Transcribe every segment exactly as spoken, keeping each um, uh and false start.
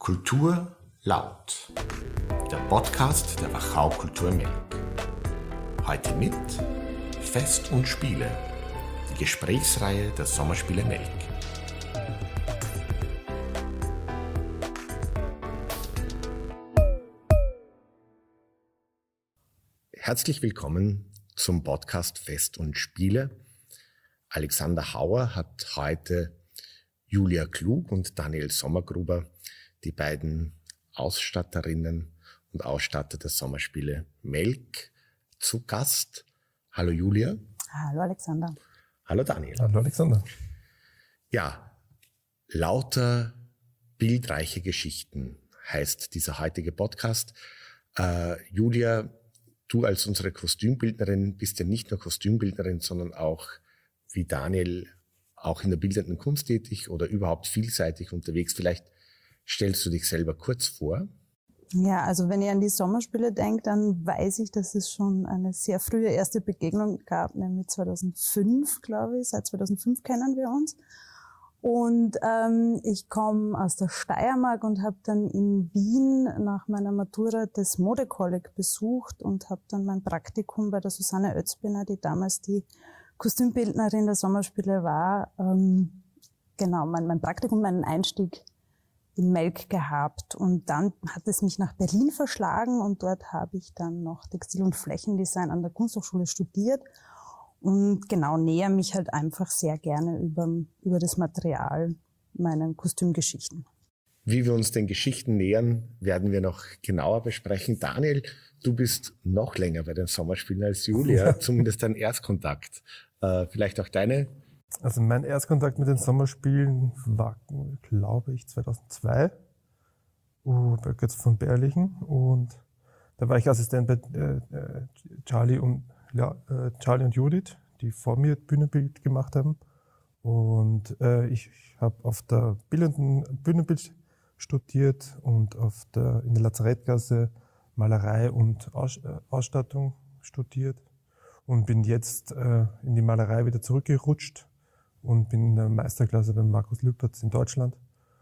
Kultur laut, der Podcast der Wachau Kultur Melk. Heute mit Fest und Spiele, die Gesprächsreihe der Sommerspiele Melk. Herzlich willkommen zum Podcast Fest und Spiele. Alexander Hauer hat heute Julia Klug und Daniel Sommergruber, die beiden Ausstatterinnen und Ausstatter der Sommerspiele Melk, zu Gast. Hallo Julia. Hallo Alexander. Hallo Daniel. Hallo Alexander. Ja, lauter bildreiche Geschichten heißt dieser heutige Podcast. Äh, Julia, du als unsere Kostümbildnerin bist ja nicht nur Kostümbildnerin, sondern auch wie Daniel auch in der bildenden Kunst tätig oder überhaupt vielseitig unterwegs. Vielleicht stellst du dich selber kurz vor? Ja, also wenn ihr an die Sommerspiele denkt, dann weiß ich, dass es schon eine sehr frühe erste Begegnung gab, nämlich zweitausendfünf, glaube ich. Seit zweitausendfünf kennen wir uns. Und ähm, ich komme aus der Steiermark und habe dann in Wien nach meiner Matura das Modekolleg besucht und habe dann mein Praktikum bei der Susanne Oetzbiner, die damals die Kostümbildnerin der Sommerspiele war, ähm, genau, mein, mein Praktikum, meinen Einstieg in Melk gehabt. Und dann hat es mich nach Berlin verschlagen und dort habe ich dann noch Textil- und Flächendesign an der Kunsthochschule studiert und genau näher mich halt einfach sehr gerne über, über das Material meinen Kostümgeschichten. Wie wir uns den Geschichten nähern, werden wir noch genauer besprechen. Daniel, du bist noch länger bei den Sommerspielen als Julia, zumindest dein Erstkontakt. Äh, vielleicht auch deine? Also mein Erstkontakt mit den Sommerspielen war, glaube ich, zweitausendzwei uh, bei Götz von Berlichen. Und da war ich Assistent bei äh, Charlie, und, ja, äh, Charlie und Judith, die vor mir Bühnenbild gemacht haben. Und äh, ich habe auf der bildenden Bühnenbild studiert und auf der, in der Lazarettgasse Malerei und Aus, äh, Ausstattung studiert und bin jetzt äh, in die Malerei wieder zurückgerutscht und bin in der Meisterklasse beim Markus Lüpertz in Deutschland.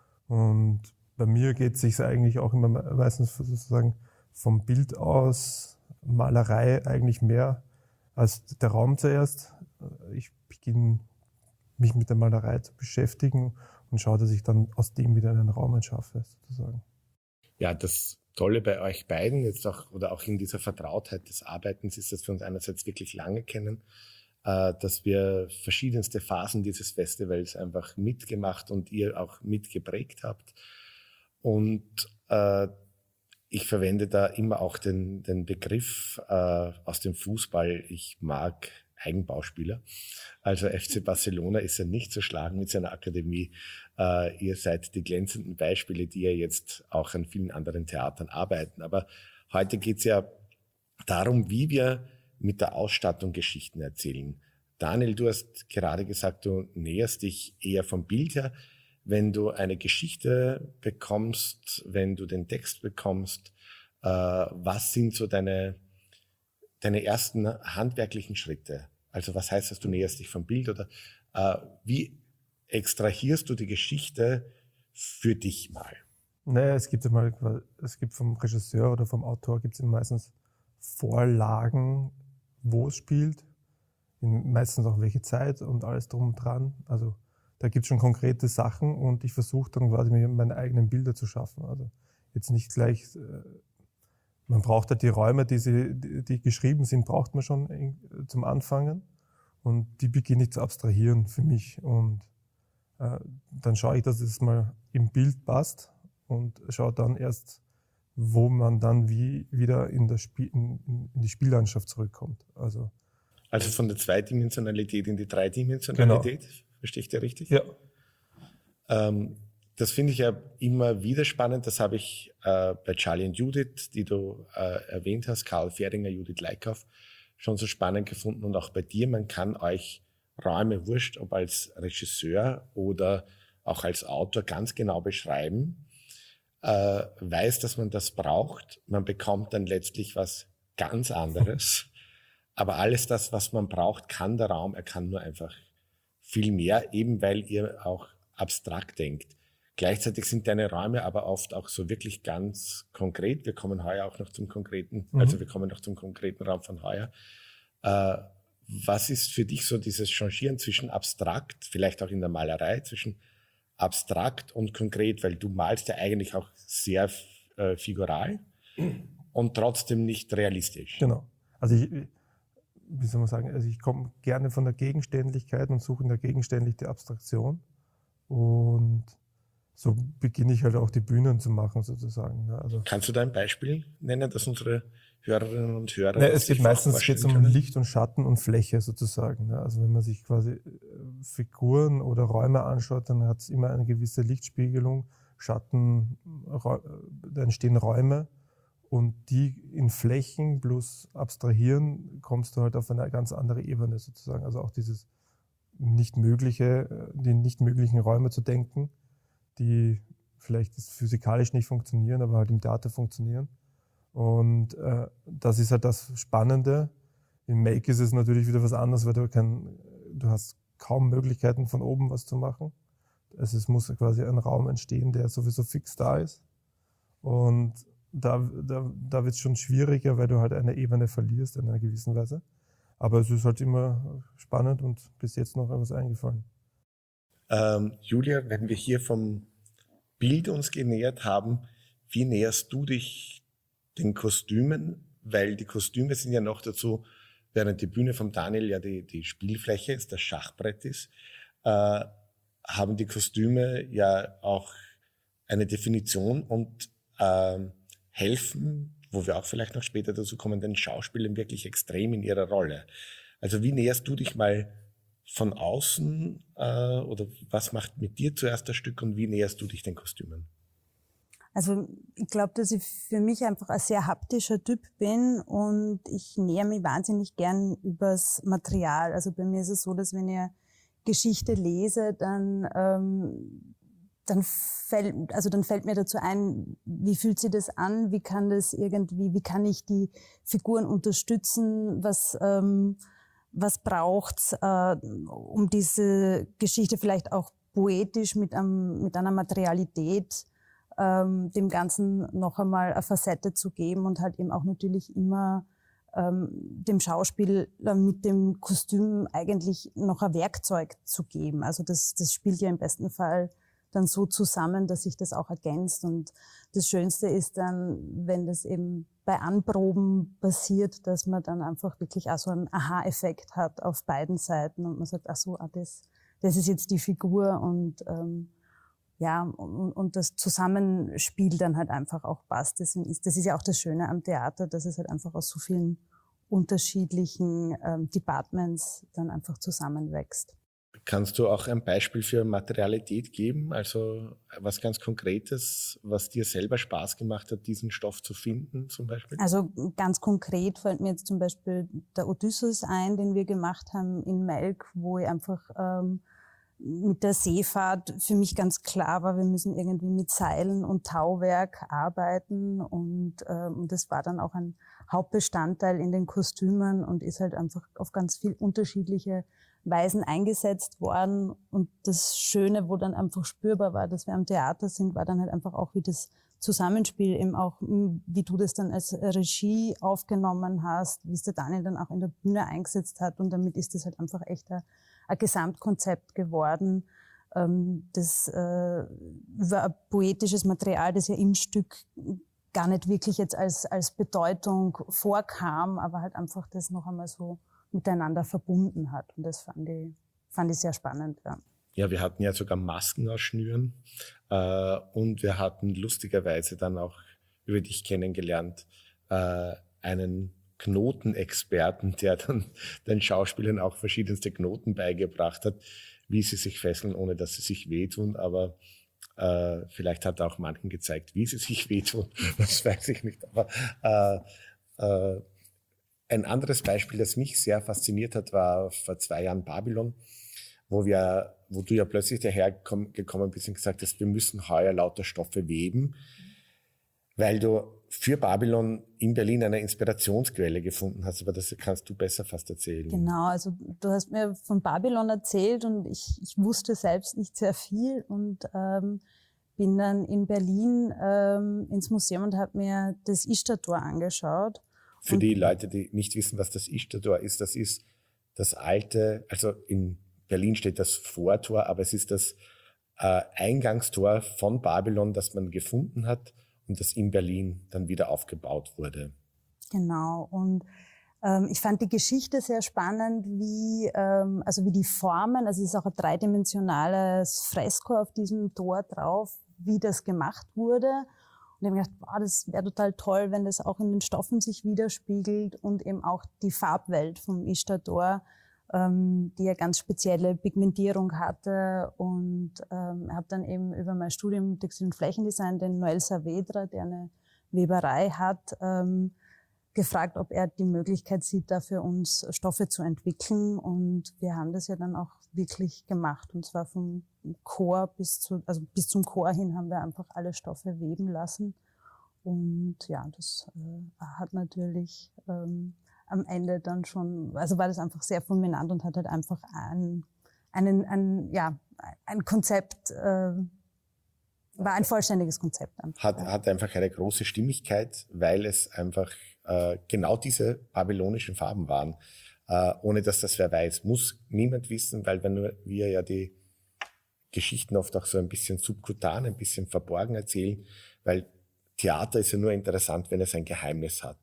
Und bei mir geht es sich eigentlich auch immer meistens sozusagen vom Bild aus, Malerei eigentlich mehr als der Raum zuerst. Ich beginne mich mit der Malerei zu beschäftigen und schaue, dass ich dann aus dem wieder einen Raum entschaffe, sozusagen. Ja, das Tolle bei euch beiden jetzt auch oder auch in dieser Vertrautheit des Arbeitens ist, dass wir uns einerseits wirklich lange kennen, äh, dass wir verschiedenste Phasen dieses Festivals einfach mitgemacht und ihr auch mitgeprägt habt. Und äh, ich verwende da immer auch den, den Begriff äh, aus dem Fußball, ich mag Eigenbauspieler. Also F C Barcelona ist ja nicht zu schlagen mit seiner Akademie. Äh, ihr seid die glänzenden Beispiele, die ja jetzt auch an vielen anderen Theatern arbeiten. Aber heute geht's ja darum, wie wir mit der Ausstattung Geschichten erzählen. Daniel, du hast gerade gesagt, du näherst dich eher vom Bild her. Wenn du eine Geschichte bekommst, wenn du den Text bekommst, äh, was sind so deine deine ersten handwerklichen Schritte? Also was heißt das, du näherst dich vom Bild oder äh, wie extrahierst du die Geschichte für dich mal? Naja, es gibt immer, es gibt vom Regisseur oder vom Autor gibt es meistens Vorlagen, wo es spielt, in meistens auch welche Zeit und alles drum und dran. Also da gibt es schon konkrete Sachen und ich versuche dann quasi mir meine eigenen Bilder zu schaffen. Also jetzt nicht gleich, äh, man braucht halt die Räume, die, sie, die, die geschrieben sind, braucht man schon in, zum Anfangen und die beginne ich zu abstrahieren für mich und äh, dann schaue ich, dass es mal im Bild passt und schaue dann erst, wo man dann wie wieder in, der Spiel, in, in die Spiellandschaft zurückkommt. Also, also von der Zweidimensionalität in die Dreidimensionalität, genau. Verstehe ich dir richtig? Ja. Ähm, das finde ich ja immer wieder spannend. Das habe ich äh, bei Charlie und Judith, die du äh, erwähnt hast, Karl Fehringer, Judith Leikauf, schon so spannend gefunden. Und auch bei dir, man kann euch Räume, wurscht, ob als Regisseur oder auch als Autor, ganz genau beschreiben, äh, weiß, dass man das braucht. Man bekommt dann letztlich was ganz anderes. Aber alles das, was man braucht, kann der Raum, er kann nur einfach viel mehr, eben weil ihr auch abstrakt denkt. Gleichzeitig sind deine Räume aber oft auch so wirklich ganz konkret. Wir kommen heuer auch noch zum konkreten, Mhm. also wir kommen noch zum konkreten Raum von heuer. Äh, was ist für dich so dieses Changieren zwischen abstrakt, vielleicht auch in der Malerei, zwischen abstrakt und konkret, weil du malst ja eigentlich auch sehr äh, figural und trotzdem nicht realistisch. Genau. Also ich, wie soll man sagen, also ich komme gerne von der Gegenständlichkeit und suche in der Gegenständlichkeit die Abstraktion. Und so beginne ich halt auch die Bühnen zu machen, sozusagen. Ja, also Kannst du da ein Beispiel nennen, dass unsere Hörerinnen und Hörer ne, das es geht sich meistens vorstellen geht's um können? Licht und Schatten und Fläche sozusagen. Ja. Also wenn man sich quasi äh, Figuren oder Räume anschaut, dann hat es immer eine gewisse Lichtspiegelung, Schatten, Räu- da entstehen Räume. Und die in Flächen plus abstrahieren, kommst du halt auf eine ganz andere Ebene sozusagen. Also auch dieses nicht mögliche, die nicht möglichen Räume zu denken, die vielleicht physikalisch nicht funktionieren, aber halt im Theater funktionieren. Und äh, das ist halt das Spannende. Im Make ist es natürlich wieder was anderes, weil du kein, du hast kaum Möglichkeiten von oben was zu machen. Also es muss quasi ein Raum entstehen, der sowieso fix da ist. Und da, da, da wird es schon schwieriger, weil du halt eine Ebene verlierst in einer gewissen Weise. Aber es ist halt immer spannend und bis jetzt noch etwas eingefallen. Ähm, Julia, wenn wir hier vom Bild uns genähert haben, wie näherst du dich den Kostümen? Weil die Kostüme sind ja noch dazu, während die Bühne vom Daniel ja die, die Spielfläche ist, das Schachbrett ist, äh, haben die Kostüme ja auch eine Definition und äh, helfen, wo wir auch vielleicht noch später dazu kommen, den Schauspielern wirklich extrem in ihrer Rolle. Also wie näherst du dich mal von außen äh, oder was macht mit dir zuerst das Stück und wie näherst du dich den Kostümen? Also ich glaube, dass ich für mich einfach ein sehr haptischer Typ bin und ich nähere mich wahnsinnig gern übers Material. Also bei mir ist es so, dass wenn ich eine Geschichte lese, dann ähm, dann fällt, also dann fällt mir dazu ein, wie fühlt sich das an, wie kann das irgendwie, wie kann ich die Figuren unterstützen, was ähm, was braucht's, äh, um diese Geschichte vielleicht auch poetisch mit einem, mit einer Materialität ähm, dem Ganzen noch einmal eine Facette zu geben und halt eben auch natürlich immer ähm, dem Schauspieler mit dem Kostüm eigentlich noch ein Werkzeug zu geben. Also das, das spielt ja im besten Fall dann so zusammen, dass sich das auch ergänzt. Und das Schönste ist dann, wenn das eben bei Anproben passiert, dass man dann einfach wirklich auch so einen Aha-Effekt hat auf beiden Seiten und man sagt, ach so, ah, das, das ist jetzt die Figur und ähm, ja, und, und das Zusammenspiel dann halt einfach auch passt. Das ist, das ist ja auch das Schöne am Theater, dass es halt einfach aus so vielen unterschiedlichen ähm, Departments dann einfach zusammenwächst. Kannst du auch ein Beispiel für Materialität geben? Also was ganz Konkretes, was dir selber Spaß gemacht hat, diesen Stoff zu finden zum Beispiel? Also ganz konkret fällt mir jetzt zum Beispiel der Odysseus ein, den wir gemacht haben in Melk, wo ich einfach ähm, mit der Seefahrt für mich ganz klar war, wir müssen irgendwie mit Seilen und Tauwerk arbeiten und ähm, das war dann auch ein Hauptbestandteil in den Kostümen und ist halt einfach auf ganz viel unterschiedliche Weisen eingesetzt worden. Und das Schöne, wo dann einfach spürbar war, dass wir am Theater sind, war dann halt einfach auch, wie das Zusammenspiel eben auch, wie du das dann als Regie aufgenommen hast, wie es der Daniel dann auch in der Bühne eingesetzt hat. Und damit ist das halt einfach echt ein, ein Gesamtkonzept geworden. Das war ein poetisches Material, das ja im Stück gar nicht wirklich jetzt als, als Bedeutung vorkam, aber halt einfach das noch einmal so miteinander verbunden hat. Und das fand ich, fand ich sehr spannend. Ja. Ja, wir hatten ja sogar Masken ausschnüren äh, und wir hatten lustigerweise dann auch über dich kennengelernt äh, einen Knotenexperten, der dann den Schauspielern auch verschiedenste Knoten beigebracht hat, wie sie sich fesseln, ohne dass sie sich wehtun. Aber äh, vielleicht hat er auch manchen gezeigt, wie sie sich wehtun. Das weiß ich nicht. Aber äh, äh, ein anderes Beispiel, das mich sehr fasziniert hat, war vor zwei Jahren Babylon, wo wir, wo du ja plötzlich dahergekommen bist und gesagt hast, wir müssen heuer lauter Stoffe weben, weil du für Babylon in Berlin eine Inspirationsquelle gefunden hast. Aber das kannst du besser fast erzählen. Genau, also du hast mir von Babylon erzählt und ich, ich wusste selbst nicht sehr viel und ähm, bin dann in Berlin ähm, ins Museum und habe mir das Ister-Tor angeschaut. Für und die Leute, die nicht wissen, was das Ister-Tor ist, das ist das alte, also in Berlin steht das Vortor, aber es ist das äh, Eingangstor von Babylon, das man gefunden hat und das in Berlin dann wieder aufgebaut wurde. Genau. Und ähm, ich fand die Geschichte sehr spannend, wie ähm, also wie die Formen, also es ist auch ein dreidimensionales Fresko auf diesem Tor drauf, wie das gemacht wurde. Und ich habe mir gedacht, wow, das wäre total toll, wenn das auch in den Stoffen sich widerspiegelt und eben auch die Farbwelt vom Ister-Tor, ähm, die ja ganz spezielle Pigmentierung hatte. Und ähm, habe dann eben über mein Studium Textil- und Flächendesign den Noel Saavedra, der eine Weberei hat, ähm, gefragt, ob er die Möglichkeit sieht, da für uns Stoffe zu entwickeln. Und wir haben das ja dann auch wirklich gemacht. Und zwar vom Chor bis zu, also bis zum Chor hin haben wir einfach alle Stoffe weben lassen. Und ja, das äh, hat natürlich ähm, am Ende dann schon, also war das einfach sehr fulminant und hat halt einfach ein, einen, ein, ja, ein Konzept, äh, war ein vollständiges Konzept. Einfach, Hat, ja. hat einfach eine große Stimmigkeit, weil es einfach äh, genau diese babylonischen Farben waren. Äh, ohne dass das wer weiß, muss niemand wissen, weil wir, nur, wir ja die Geschichten oft auch so ein bisschen subkutan, ein bisschen verborgen erzählen, weil Theater ist ja nur interessant, wenn es ein Geheimnis hat.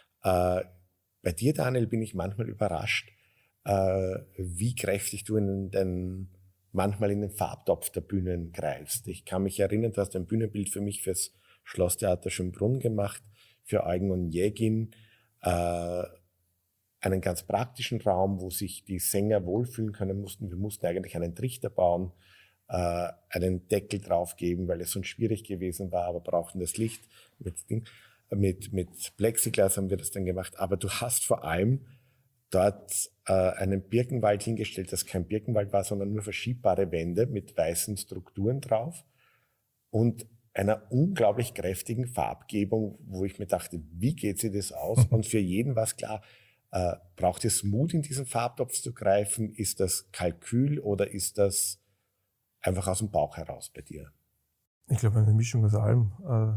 Äh, bei dir, Daniel, bin ich manchmal überrascht, äh, wie kräftig du in den manchmal in den Farbtopf der Bühnen greifst. Ich kann mich erinnern, du hast ein Bühnenbild für mich fürs Schlosstheater Schönbrunn gemacht, für Eugen Onegin, äh, einen ganz praktischen Raum, wo sich die Sänger wohlfühlen können mussten. Wir mussten eigentlich einen Trichter bauen, äh, einen Deckel draufgeben, weil es sonst schwierig gewesen war, aber brauchten das Licht. Mit, mit, mit Plexiglas haben wir das dann gemacht. Aber du hast vor allem dort äh, einen Birkenwald hingestellt, das kein Birkenwald war, sondern nur verschiebbare Wände mit weißen Strukturen drauf und einer unglaublich kräftigen Farbgebung, wo ich mir dachte, wie geht sich das aus? Und für jeden war es klar, äh, braucht es Mut, in diesen Farbtopf zu greifen? Ist das Kalkül oder ist das einfach aus dem Bauch heraus bei dir? Ich glaube, eine Mischung aus allem. Äh,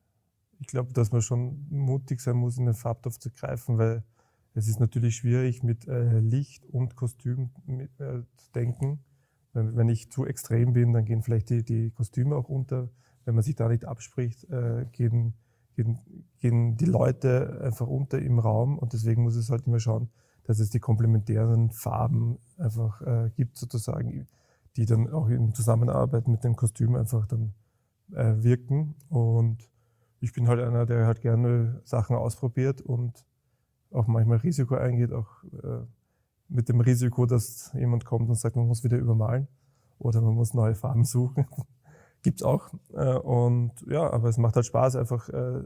ich glaube, dass man schon mutig sein muss, in den Farbtopf zu greifen, weil es ist natürlich schwierig, mit äh, Licht und Kostüm mit, äh, zu denken. Wenn, wenn ich zu extrem bin, dann gehen vielleicht die, die Kostüme auch unter. Wenn man sich da nicht abspricht, äh, gehen, gehen, gehen die Leute einfach unter im Raum. Und deswegen muss es halt immer schauen, dass es die komplementären Farben einfach äh, gibt, sozusagen, die dann auch in Zusammenarbeit mit dem Kostüm einfach dann äh, wirken. Und ich bin halt einer, der halt gerne Sachen ausprobiert und auch manchmal Risiko eingeht, auch äh, mit dem Risiko, dass jemand kommt und sagt, man muss wieder übermalen oder man muss neue Farben suchen. Gibt's auch. Äh, und ja, aber es macht halt Spaß, einfach äh,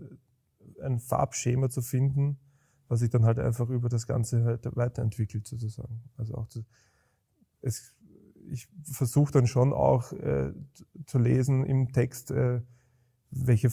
ein Farbschema zu finden, was sich dann halt einfach über das Ganze halt weiterentwickelt, sozusagen. Also auch zu, es, ich versuche dann schon auch äh, zu lesen im Text, äh, welche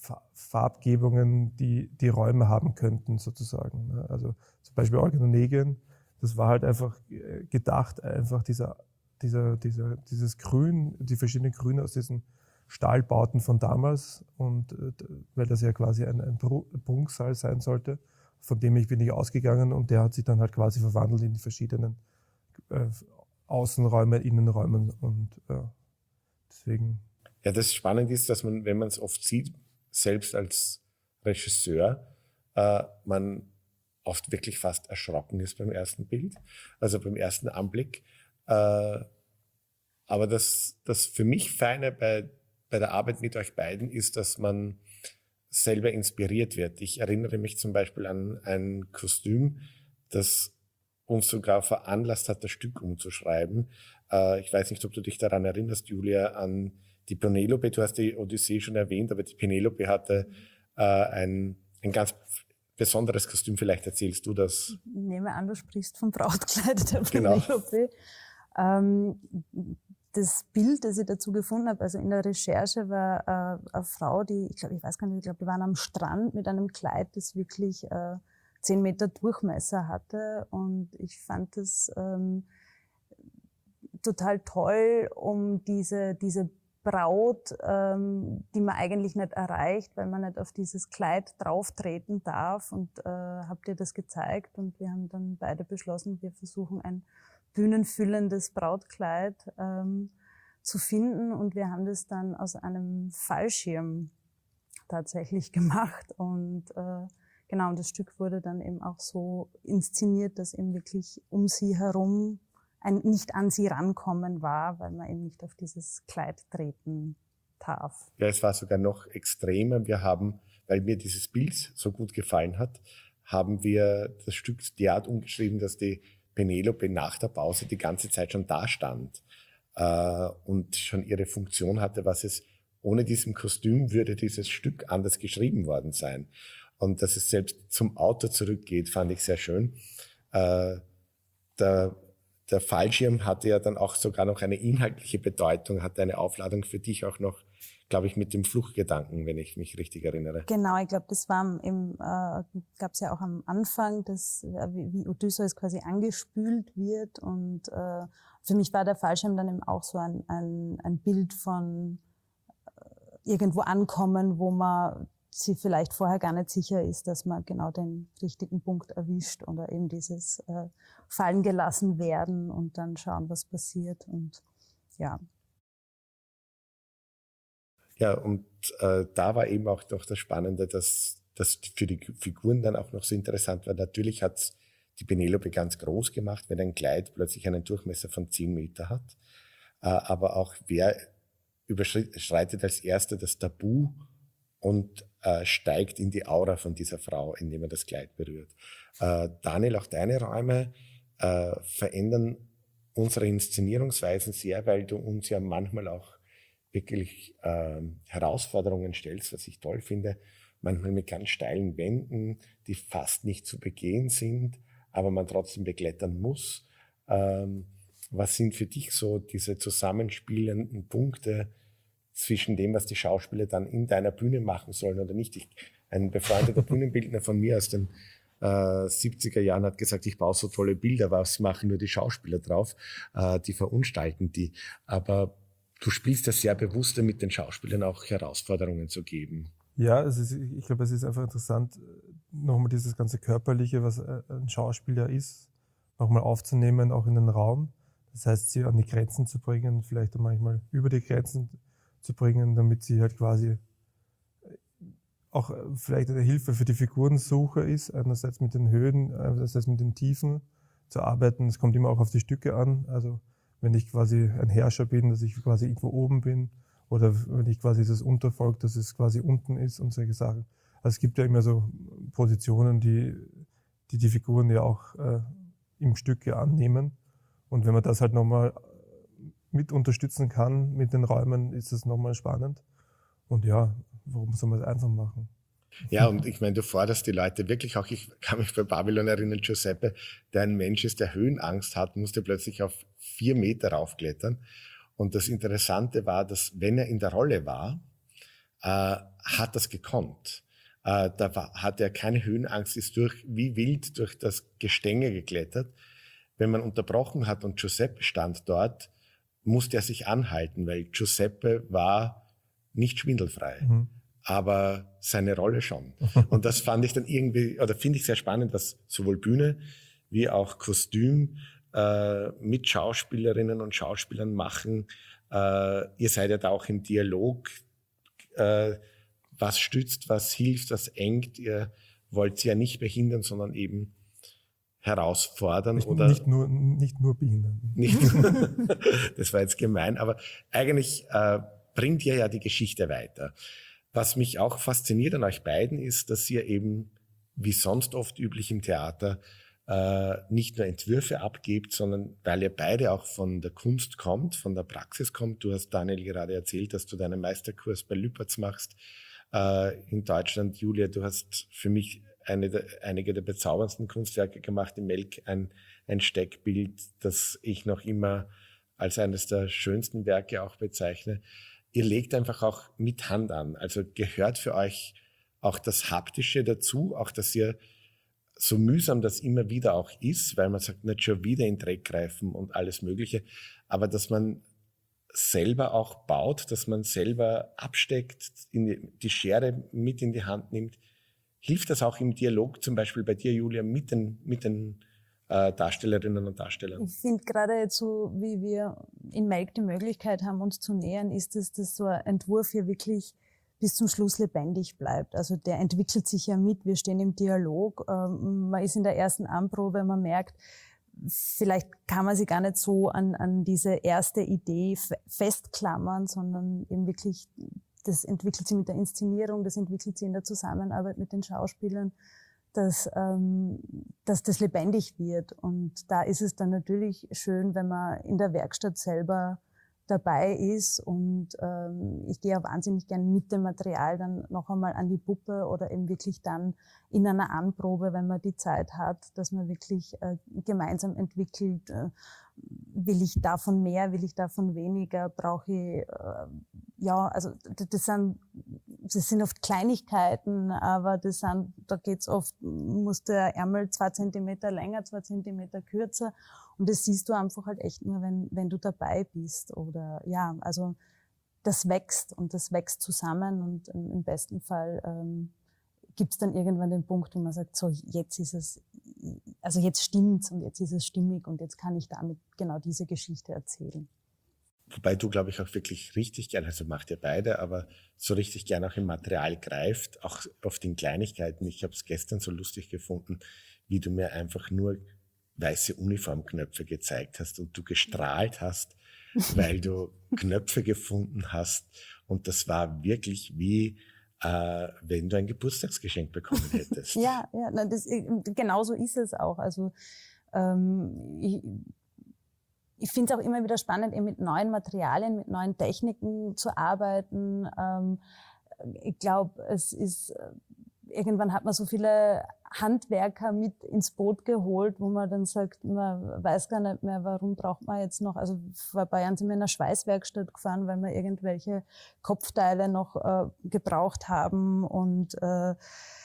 Farbgebungen die, die Räume haben könnten, sozusagen. Also zum Beispiel Eugen Onegin, das war halt einfach gedacht, einfach dieser, dieser, dieser, dieses Grün, die verschiedenen Grüne aus diesen Stahlbauten von damals, und weil das ja quasi ein, ein Prunksaal sein sollte, von dem ich bin ich ausgegangen, und der hat sich dann halt quasi verwandelt in die verschiedenen äh, Außenräume, Innenräume, und äh, deswegen. Ja, das Spannende ist, dass man, wenn man es oft sieht, selbst als Regisseur, äh, man oft wirklich fast erschrocken ist beim ersten Bild, also beim ersten Anblick. Äh, aber das, das für mich Feine bei, bei der Arbeit mit euch beiden ist, dass man selber inspiriert wird. Ich erinnere mich zum Beispiel an ein Kostüm, das uns sogar veranlasst hat, das Stück umzuschreiben. Äh, ich weiß nicht, ob du dich daran erinnerst, Julia, an die Penelope. Du hast die Odyssee schon erwähnt, aber die Penelope hatte äh, ein, ein ganz besonderes Kostüm. Vielleicht erzählst du das. Ich nehme an, du sprichst vom Brautkleid der Genau. Penelope. Ähm, das Bild, das ich dazu gefunden habe, also in der Recherche, war äh, eine Frau, die, ich glaube, ich weiß gar nicht, ich glaube, die waren am Strand mit einem Kleid, das wirklich äh, zehn Meter Durchmesser hatte, und ich fand das ähm, total toll, um diese, diese Braut, ähm, die man eigentlich nicht erreicht, weil man nicht auf dieses Kleid drauftreten darf. Und äh, habt ihr das gezeigt? Und wir haben dann beide beschlossen, wir versuchen ein bühnenfüllendes Brautkleid ähm, zu finden. Und wir haben das dann aus einem Fallschirm tatsächlich gemacht. Und äh, genau, und das Stück wurde dann eben auch so inszeniert, dass eben wirklich um sie herum ein nicht an sie rankommen war, weil man eben nicht auf dieses Kleid treten darf. Ja, es war sogar noch extremer. Wir haben, weil mir dieses Bild so gut gefallen hat, haben wir das Stück derart umgeschrieben, dass die Penelope nach der Pause die ganze Zeit schon da stand äh, und schon ihre Funktion hatte, was es ohne diesem Kostüm würde dieses Stück anders geschrieben worden sein. Und dass es selbst zum Auto zurückgeht, fand ich sehr schön. Äh, der Der Fallschirm hatte ja dann auch sogar noch eine inhaltliche Bedeutung, hatte eine Aufladung für dich auch noch, glaube ich, mit dem Fluchtgedanken, wenn ich mich richtig erinnere. Genau, ich glaube, das war im, äh, gab es ja auch am Anfang, dass, wie, wie Odysseus quasi angespült wird. Und äh, für mich war der Fallschirm dann eben auch so ein, ein, ein Bild von äh, irgendwo ankommen, wo man sie vielleicht vorher gar nicht sicher ist, dass man genau den richtigen Punkt erwischt oder eben dieses äh, fallen gelassen werden und dann schauen, was passiert. Und ja. Ja, und äh, da war eben auch noch das Spannende, dass das für die Figuren dann auch noch so interessant war. Natürlich hat die Penelope ganz groß gemacht, wenn ein Kleid plötzlich einen Durchmesser von zehn Meter hat. Äh, aber auch wer überschreitet als Erster das Tabu und äh, steigt in die Aura von dieser Frau, indem er das Kleid berührt. Äh, Daniel, auch deine Räume äh, verändern unsere Inszenierungsweisen sehr, weil du uns ja manchmal auch wirklich äh, Herausforderungen stellst, was ich toll finde. Manchmal mit ganz steilen Wänden, die fast nicht zu begehen sind, aber man trotzdem beklettern muss. Ähm, was sind für dich so diese zusammenspielenden Punkte zwischen dem, was die Schauspieler dann in deiner Bühne machen sollen oder nicht? Ich, ein befreundeter Bühnenbildner von mir aus den äh, siebziger Jahren hat gesagt, ich baue so tolle Bilder, was machen nur die Schauspieler drauf? Äh, die verunstalten die. Aber du spielst ja sehr bewusst, mit den Schauspielern auch Herausforderungen zu geben. Ja, es ist, ich glaube, es ist einfach interessant, nochmal dieses ganze Körperliche, was ein Schauspieler ist, nochmal aufzunehmen, auch in den Raum. Das heißt, sie an die Grenzen zu bringen, vielleicht auch manchmal über die Grenzen zu bringen, damit sie halt quasi auch vielleicht eine Hilfe für die Figurensuche ist, einerseits mit den Höhen, einerseits mit den Tiefen zu arbeiten. Es kommt immer auch auf die Stücke an. Also wenn ich quasi ein Herrscher bin, dass ich quasi irgendwo oben bin, oder wenn ich quasi das Untervolk, dass es quasi unten ist und solche Sachen. Also es gibt ja immer so Positionen, die die, die Figuren ja auch äh, im Stück ja annehmen. Und wenn man das halt nochmal mit unterstützen kann mit den Räumen, ist das nochmal spannend. Und ja, warum soll man es einfach machen? Ja, und ich meine, du forderst die Leute wirklich auch, ich kann mich bei Babylon erinnern, Giuseppe, der ein Mensch ist, der Höhenangst hat, musste plötzlich auf vier Meter raufklettern. Und das Interessante war, dass wenn er in der Rolle war, äh, hat das gekonnt. Äh, da war, hat er keine Höhenangst, ist durch wie wild durch das Gestänge geklettert. Wenn man unterbrochen hat und Giuseppe stand dort, musste er sich anhalten, weil Giuseppe war nicht schwindelfrei, mhm. aber seine Rolle schon. Und das fand ich dann irgendwie, oder finde ich sehr spannend, was sowohl Bühne wie auch Kostüm äh, mit Schauspielerinnen und Schauspielern machen. Äh, ihr seid ja da auch im Dialog. Äh, was stützt, was hilft, was engt. Ihr wollt sie ja nicht behindern, sondern eben herausfordern. Nicht, oder nicht, nur, nicht nur behindern. Nicht nur, das war jetzt gemein, aber eigentlich äh, bringt ihr ja die Geschichte weiter. Was mich auch fasziniert an euch beiden ist, dass ihr eben, wie sonst oft üblich im Theater, äh, nicht nur Entwürfe abgebt, sondern weil ihr beide auch von der Kunst kommt, von der Praxis kommt. Du hast, Daniel, gerade erzählt, dass du deinen Meisterkurs bei Lüpertz machst äh, in Deutschland. Julia, du hast für mich eine der, einige der bezauberndsten Kunstwerke gemacht, im Melk, ein, ein Steckbild, das ich noch immer als eines der schönsten Werke auch bezeichne. Ihr legt einfach auch mit Hand an. Also gehört für euch auch das Haptische dazu, auch dass ihr, so mühsam das immer wieder auch ist, weil man sagt, nicht schon wieder in Dreck greifen und alles Mögliche, aber dass man selber auch baut, dass man selber absteckt, in die, die Schere mit in die Hand nimmt. Hilft das auch im Dialog, zum Beispiel bei dir, Julia, mit den, mit den äh, Darstellerinnen und Darstellern? Ich finde gerade jetzt so, wie wir in Melk die Möglichkeit haben, uns zu nähern, ist es, dass so ein Entwurf hier wirklich bis zum Schluss lebendig bleibt. Also der entwickelt sich ja mit, wir stehen im Dialog, ähm, man ist in der ersten Anprobe, man merkt, vielleicht kann man sich gar nicht so an, an diese erste Idee festklammern, sondern eben wirklich, das entwickelt sich mit der Inszenierung, das entwickelt sich in der Zusammenarbeit mit den Schauspielern, dass, ähm, dass das lebendig wird. Und da ist es dann natürlich schön, wenn man in der Werkstatt selber dabei ist, und ähm, ich gehe auch wahnsinnig gern mit dem Material dann noch einmal an die Puppe oder eben wirklich dann in einer Anprobe, wenn man die Zeit hat, dass man wirklich äh, gemeinsam entwickelt, äh, will ich davon mehr, will ich davon weniger, brauche ich, äh, ja, also das sind, das sind oft Kleinigkeiten, aber das sind, da geht's oft, muss der Ärmel zwei Zentimeter länger, zwei Zentimeter kürzer, und das siehst du einfach halt echt nur, wenn, wenn du dabei bist, oder, ja, also das wächst, und das wächst zusammen, und im, im besten Fall ähm, gibt's dann irgendwann den Punkt, wo man sagt, so, jetzt ist es, also jetzt stimmt's, und jetzt ist es stimmig, und jetzt kann ich damit genau diese Geschichte erzählen. Wobei du, glaube ich, auch wirklich richtig gern, also macht ihr beide, aber so richtig gern auch im Material greift, auch oft in Kleinigkeiten. Ich habe es gestern so lustig gefunden, wie du mir einfach nur weiße Uniformknöpfe gezeigt hast und du gestrahlt hast, weil du Knöpfe gefunden hast. Und das war wirklich wie, äh, wenn du ein Geburtstagsgeschenk bekommen hättest. Ja, ja, na, das, genau so ist es auch. Also ähm, ich, Ich finde es auch immer wieder spannend, eben mit neuen Materialien, mit neuen Techniken zu arbeiten. Ähm, ich glaube, es ist, irgendwann hat man so viele Handwerker mit ins Boot geholt, wo man dann sagt, man weiß gar nicht mehr, warum braucht man jetzt noch, also vor ein paar Jahren sind wir in einer Schweißwerkstatt gefahren, weil wir irgendwelche Kopfteile noch äh, gebraucht haben, und äh,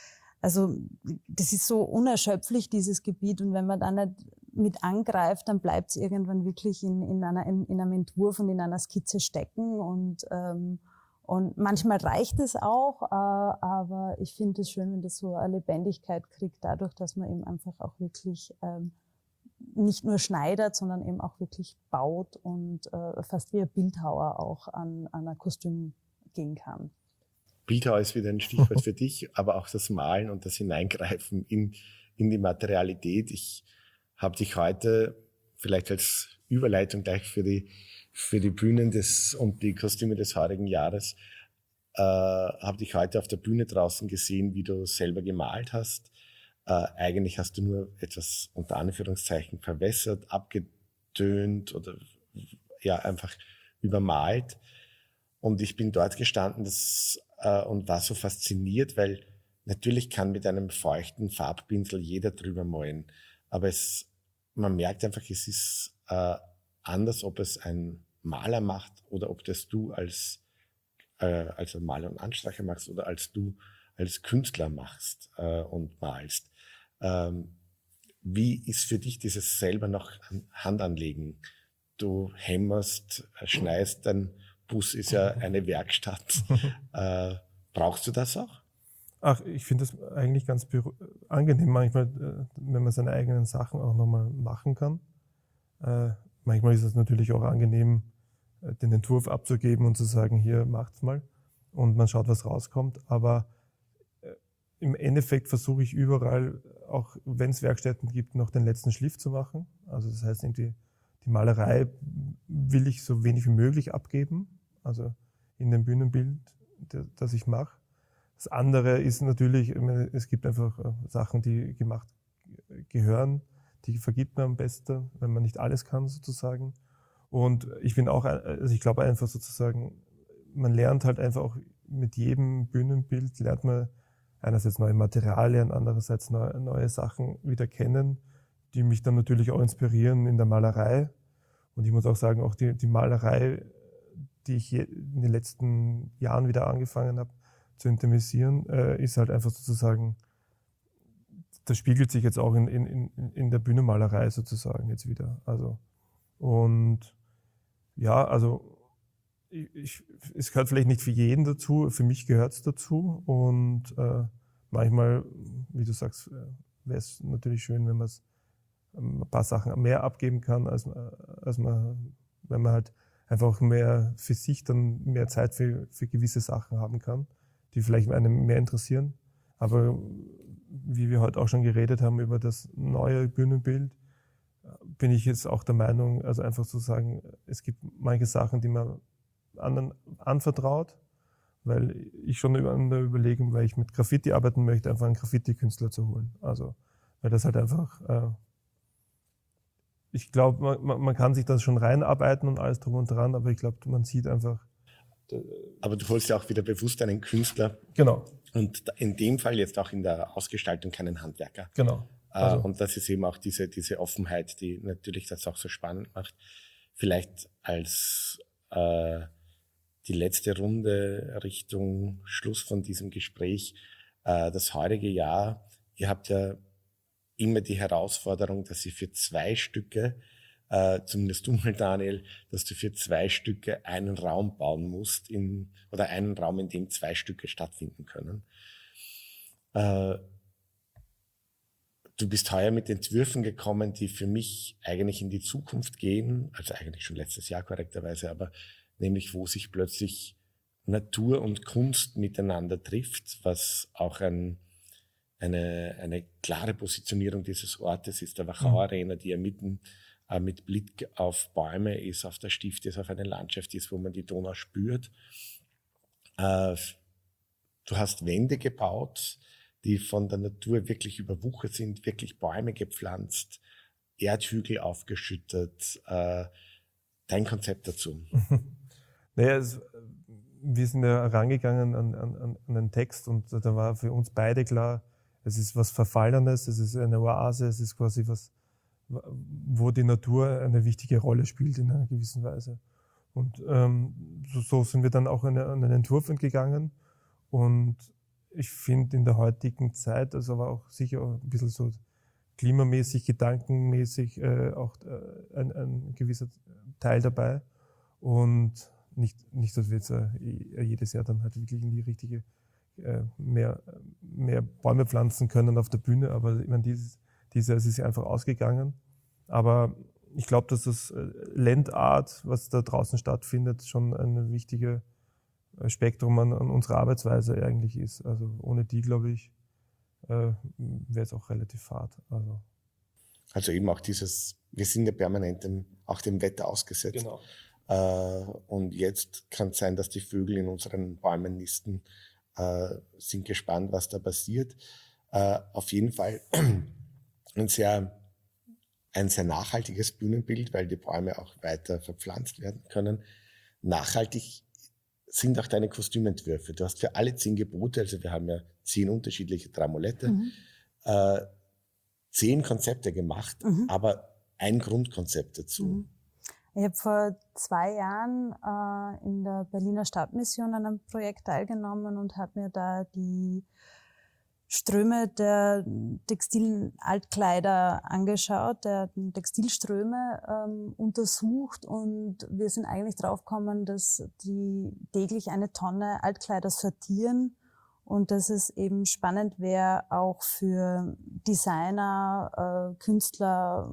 also das ist so unerschöpflich, dieses Gebiet, und wenn man da nicht mit angreift, dann bleibt es irgendwann wirklich in, in, einer, in, in einem Entwurf und in einer Skizze stecken, und, ähm, und manchmal reicht es auch, äh, aber ich finde es schön, wenn das so eine Lebendigkeit kriegt, dadurch, dass man eben einfach auch wirklich ähm, nicht nur schneidert, sondern eben auch wirklich baut und äh, fast wie ein Bildhauer auch an, an ein Kostüm gehen kann. Bildhauer ist wieder ein Stichwort für dich, aber auch das Malen und das Hineingreifen in, in die Materialität. Ich habe dich heute, vielleicht als Überleitung gleich für die, für die Bühnen des, und die Kostüme des heurigen Jahres, äh, habe dich heute auf der Bühne draußen gesehen, wie du selber gemalt hast. Äh, eigentlich hast du nur etwas unter Anführungszeichen verwässert, abgetönt oder ja einfach übermalt. Und ich bin dort gestanden das, äh, und war so fasziniert, weil natürlich kann mit einem feuchten Farbpinsel jeder drüber malen. Aber es, man merkt einfach, es ist äh, anders, ob es ein Maler macht oder ob das du als, äh, als Maler und Anstreicher machst oder als du als Künstler machst äh, und malst. Ähm, wie ist für dich dieses selber noch Handanlegen? Du hämmerst, schneist, dein Bus ist ja eine Werkstatt. äh, brauchst du das auch? Ach, ich finde das eigentlich ganz angenehm manchmal, wenn man seine eigenen Sachen auch nochmal machen kann. Äh, manchmal ist es natürlich auch angenehm, den Entwurf abzugeben und zu sagen, hier, macht's mal. Und man schaut, was rauskommt. Aber äh, im Endeffekt versuche ich überall, auch wenn es Werkstätten gibt, noch den letzten Schliff zu machen. Also das heißt, irgendwie die Malerei will ich so wenig wie möglich abgeben. Also in dem Bühnenbild, das ich mache. Das andere ist natürlich, es gibt einfach Sachen, die gemacht gehören, die vergibt man am besten, wenn man nicht alles kann sozusagen. Und ich bin auch, also ich glaube einfach sozusagen, man lernt halt einfach auch mit jedem Bühnenbild, lernt man einerseits neue Materialien, andererseits neue, neue Sachen wieder kennen, die mich dann natürlich auch inspirieren in der Malerei. Und ich muss auch sagen, auch die, die Malerei, die ich in den letzten Jahren wieder angefangen habe zu intensivisieren, äh, ist halt einfach sozusagen, das spiegelt sich jetzt auch in, in, in der Bühnenmalerei sozusagen jetzt wieder. Also, und ja, also ich, ich, es gehört vielleicht nicht für jeden dazu, für mich gehört es dazu. Und äh, manchmal, wie du sagst, wäre es natürlich schön, wenn man es ein paar Sachen mehr abgeben kann, als, als man, wenn man halt einfach mehr für sich dann mehr Zeit für, für gewisse Sachen haben kann, die vielleicht einem mehr interessieren. Aber wie wir heute auch schon geredet haben über das neue Bühnenbild, bin ich jetzt auch der Meinung, also einfach zu sagen, es gibt manche Sachen, die man anderen anvertraut, weil ich schon an der Überlegung, weil ich mit Graffiti arbeiten möchte, einfach einen Graffiti-Künstler zu holen. Also, weil das halt einfach, äh, ich glaube, man, man kann sich das schon reinarbeiten und alles drum und dran, aber ich glaube, man sieht einfach. Aber du holst ja auch wieder bewusst einen Künstler. Genau. Und in dem Fall jetzt auch in der Ausgestaltung keinen Handwerker. Genau. Also. Und das ist eben auch diese, diese Offenheit, die natürlich das auch so spannend macht. Vielleicht als äh, die letzte Runde Richtung Schluss von diesem Gespräch, äh, das heurige Jahr, ihr habt ja immer die Herausforderung, dass ihr für zwei Stücke, äh, zumindest du mal, Daniel, dass du für zwei Stücke einen Raum bauen musst, in, oder einen Raum, in dem zwei Stücke stattfinden können. Äh, Du bist heuer mit Entwürfen gekommen, die für mich eigentlich in die Zukunft gehen, also eigentlich schon letztes Jahr korrekterweise, aber nämlich wo sich plötzlich Natur und Kunst miteinander trifft, was auch ein, eine, eine klare Positionierung dieses Ortes ist. Der Wachau Arena, die ja mitten äh, mit Blick auf Bäume ist, auf der Stift ist, auf eine Landschaft ist, wo man die Donau spürt. Äh, du hast Wände gebaut, die von der Natur wirklich überwuchert sind, wirklich Bäume gepflanzt, Erdhügel aufgeschüttet. Äh, dein Konzept dazu? Naja, es, wir sind ja rangegangen an, an, an den Text und da war für uns beide klar, es ist was Verfallenes, es ist eine Oase, es ist quasi was, wo die Natur eine wichtige Rolle spielt in einer gewissen Weise. Und ähm, so, so sind wir dann auch an, an den Entwurf entgegangen und ich finde in der heutigen Zeit, also aber auch sicher auch ein bisschen so klimamäßig, gedankenmäßig äh, auch äh, ein, ein gewisser Teil dabei. Und nicht, nicht dass wir jetzt äh, jedes Jahr dann halt wirklich in die richtige, äh, mehr, mehr Bäume pflanzen können auf der Bühne, aber ich meine, dieses, dieses ist ja einfach ausgegangen. Aber ich glaube, dass das Landart, was da draußen stattfindet, schon eine wichtige Spektrum an, an unserer Arbeitsweise eigentlich ist. Also ohne die, glaube ich, äh, wäre es auch relativ fad. Also. also eben auch dieses, wir sind ja permanent dem, auch dem Wetter ausgesetzt. Genau. Äh, und jetzt kann es sein, dass die Vögel in unseren Bäumen nisten, äh, sind gespannt, was da passiert. Äh, auf jeden Fall ein sehr, ein sehr nachhaltiges Bühnenbild, weil die Bäume auch weiter verpflanzt werden können. Nachhaltig sind auch deine Kostümentwürfe. Du hast für alle zehn Gebote, also wir haben ja zehn unterschiedliche Dramolette, mhm. äh, zehn Konzepte gemacht, mhm. aber ein Grundkonzept dazu. Mhm. Ich habe vor zwei Jahren äh, in der Berliner Stadtmission an einem Projekt teilgenommen und habe mir da die Ströme der textilen Altkleider angeschaut, der Textilströme ähm, untersucht, und wir sind eigentlich draufgekommen, dass die täglich eine Tonne Altkleider sortieren und dass es eben spannend wäre, auch für Designer, äh, Künstler,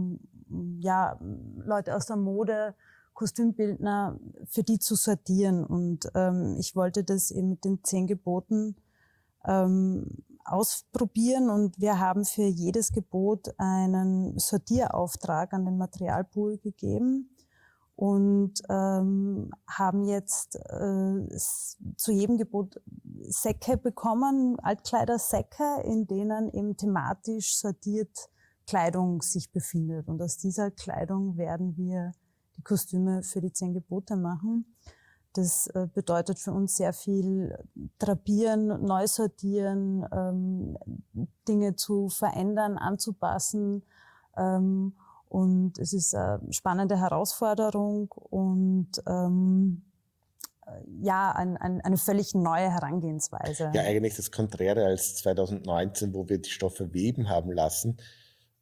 ja, Leute aus der Mode, Kostümbildner, für die zu sortieren. Und ähm, ich wollte das eben mit den zehn Geboten ähm, ausprobieren, und wir haben für jedes Gebot einen Sortierauftrag an den Materialpool gegeben und ähm, haben jetzt äh, zu jedem Gebot Säcke bekommen, Altkleidersäcke, in denen eben thematisch sortiert Kleidung sich befindet. Und aus dieser Kleidung werden wir die Kostüme für die zehn Gebote machen. Das äh, bedeutet für uns sehr viel drapieren, neu sortieren, ähm, Dinge zu verändern, anzupassen. Ähm, und es ist eine spannende Herausforderung und ähm, ja, ein, ein, eine völlig neue Herangehensweise. Ja, eigentlich das Konträre als zwanzig neunzehn, wo wir die Stoffe weben haben lassen.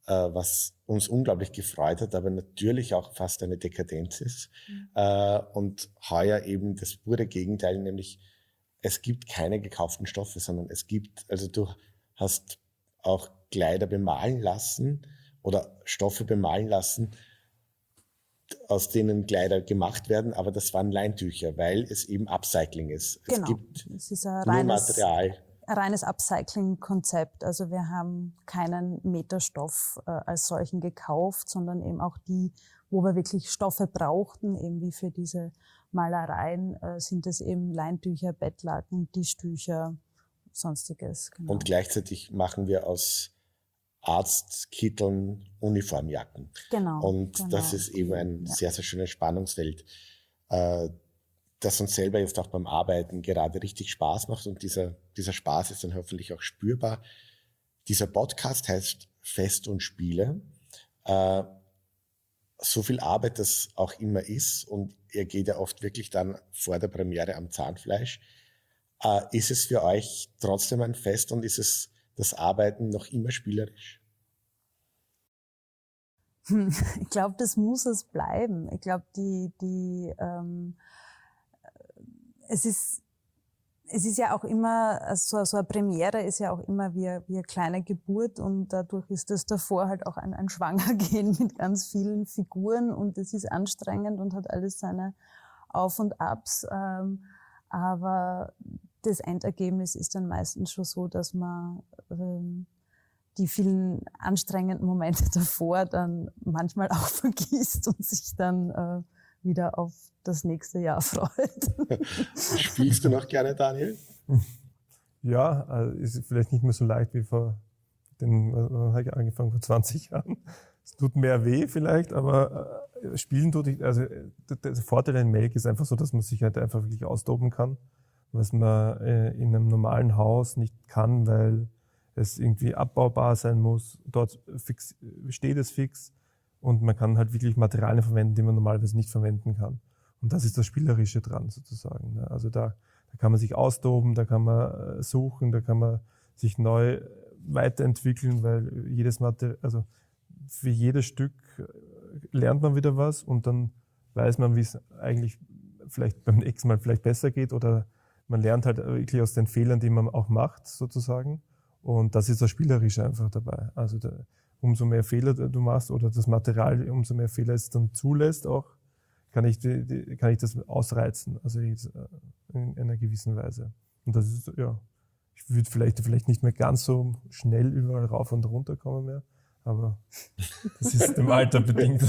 äh, was uns unglaublich gefreut hat, aber natürlich auch fast eine Dekadenz ist. Mhm. Äh, und heuer eben das pure Gegenteil, nämlich es gibt keine gekauften Stoffe, sondern es gibt, also du hast auch Kleider bemalen lassen oder Stoffe bemalen lassen, aus denen Kleider gemacht werden, aber das waren Leintücher, weil es eben Upcycling ist. Genau. Es gibt es ist ein nur reines, Material. ein reines Upcycling-Konzept. Also wir haben keinen Meterstoff äh, als solchen gekauft, sondern eben auch die, wo wir wirklich Stoffe brauchten, eben wie für diese Malereien, äh, sind es eben Leintücher, Bettlaken, Tischtücher, sonstiges. Genau. Und gleichzeitig machen wir aus Arztkitteln Uniformjacken. Genau. Und genau. das ist eben ein ja. sehr, sehr schönes Spannungsfeld, äh, das uns selber jetzt auch beim Arbeiten gerade richtig Spaß macht. Und dieser, dieser Spaß ist dann hoffentlich auch spürbar. Dieser Podcast heißt Fest und Spiele. Äh, so viel Arbeit das auch immer ist, und er geht ja oft wirklich dann vor der Premiere am Zahnfleisch. Äh, ist es für euch trotzdem ein Fest und ist es das Arbeiten noch immer spielerisch? Ich glaube, das muss es bleiben. Ich glaube, die, die, ähm, es ist, es ist ja auch immer, also so eine Premiere ist ja auch immer wie eine, wie eine kleine Geburt, und dadurch ist das davor halt auch ein, ein Schwangergehen mit ganz vielen Figuren, und es ist anstrengend und hat alles seine Auf und Abs, ähm, aber das Endergebnis ist dann meistens schon so, dass man ähm, die vielen anstrengenden Momente davor dann manchmal auch vergisst und sich dann äh, wieder auf das nächste Jahr freut. Spielst du noch gerne, Daniel? Ja, also ist vielleicht nicht mehr so leicht wie vor, den, wann habe ich angefangen, vor zwanzig Jahren. Es tut mehr weh vielleicht, aber äh, spielen tut ich, also der, der Vorteil in Melk ist einfach so, dass man sich halt einfach wirklich austoben kann, was man äh, in einem normalen Haus nicht kann, weil es irgendwie abbaubar sein muss. Dort fix, steht es fix, und man kann halt wirklich Materialien verwenden, die man normalerweise nicht verwenden kann. Und das ist das Spielerische dran sozusagen. Ne? Also da, da kann man sich austoben, da kann man suchen, da kann man sich neu weiterentwickeln, weil jedes Material, also für jedes Stück lernt man wieder was, und dann weiß man, wie es eigentlich vielleicht beim nächsten Mal vielleicht besser geht, oder man lernt halt wirklich aus den Fehlern, die man auch macht sozusagen. Und das ist das Spielerische einfach dabei. Also da, umso mehr Fehler du machst oder das Material, umso mehr Fehler es dann zulässt auch, kann ich, die, die, kann ich das ausreizen, also in einer gewissen Weise. Und das ist, ja, ich würde vielleicht, vielleicht nicht mehr ganz so schnell überall rauf und runter kommen mehr, aber das ist dem Alter bedingt.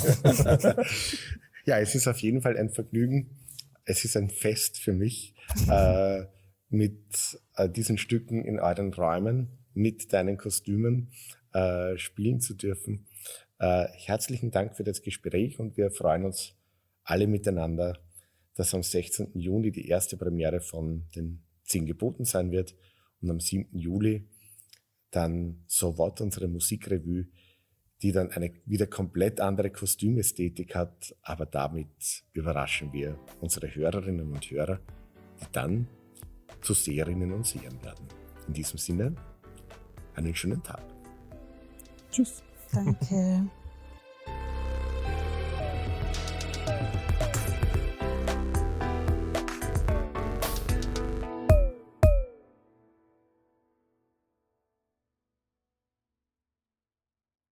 Ja, es ist auf jeden Fall ein Vergnügen. Es ist ein Fest für mich, äh, mit äh, diesen Stücken in euren Räumen, mit deinen Kostümen äh, spielen zu dürfen. Äh, herzlichen Dank für das Gespräch, und wir freuen uns alle miteinander, dass am sechzehnten Juni die erste Premiere von den Zehn Geboten sein wird, und am siebten Juli dann So What, unsere Musikrevue, die dann eine wieder komplett andere Kostümästhetik hat, aber damit überraschen wir unsere Hörerinnen und Hörer, die dann zu Seherinnen und Sehern werden. In diesem Sinne, einen schönen Tag. Tschüss. Danke.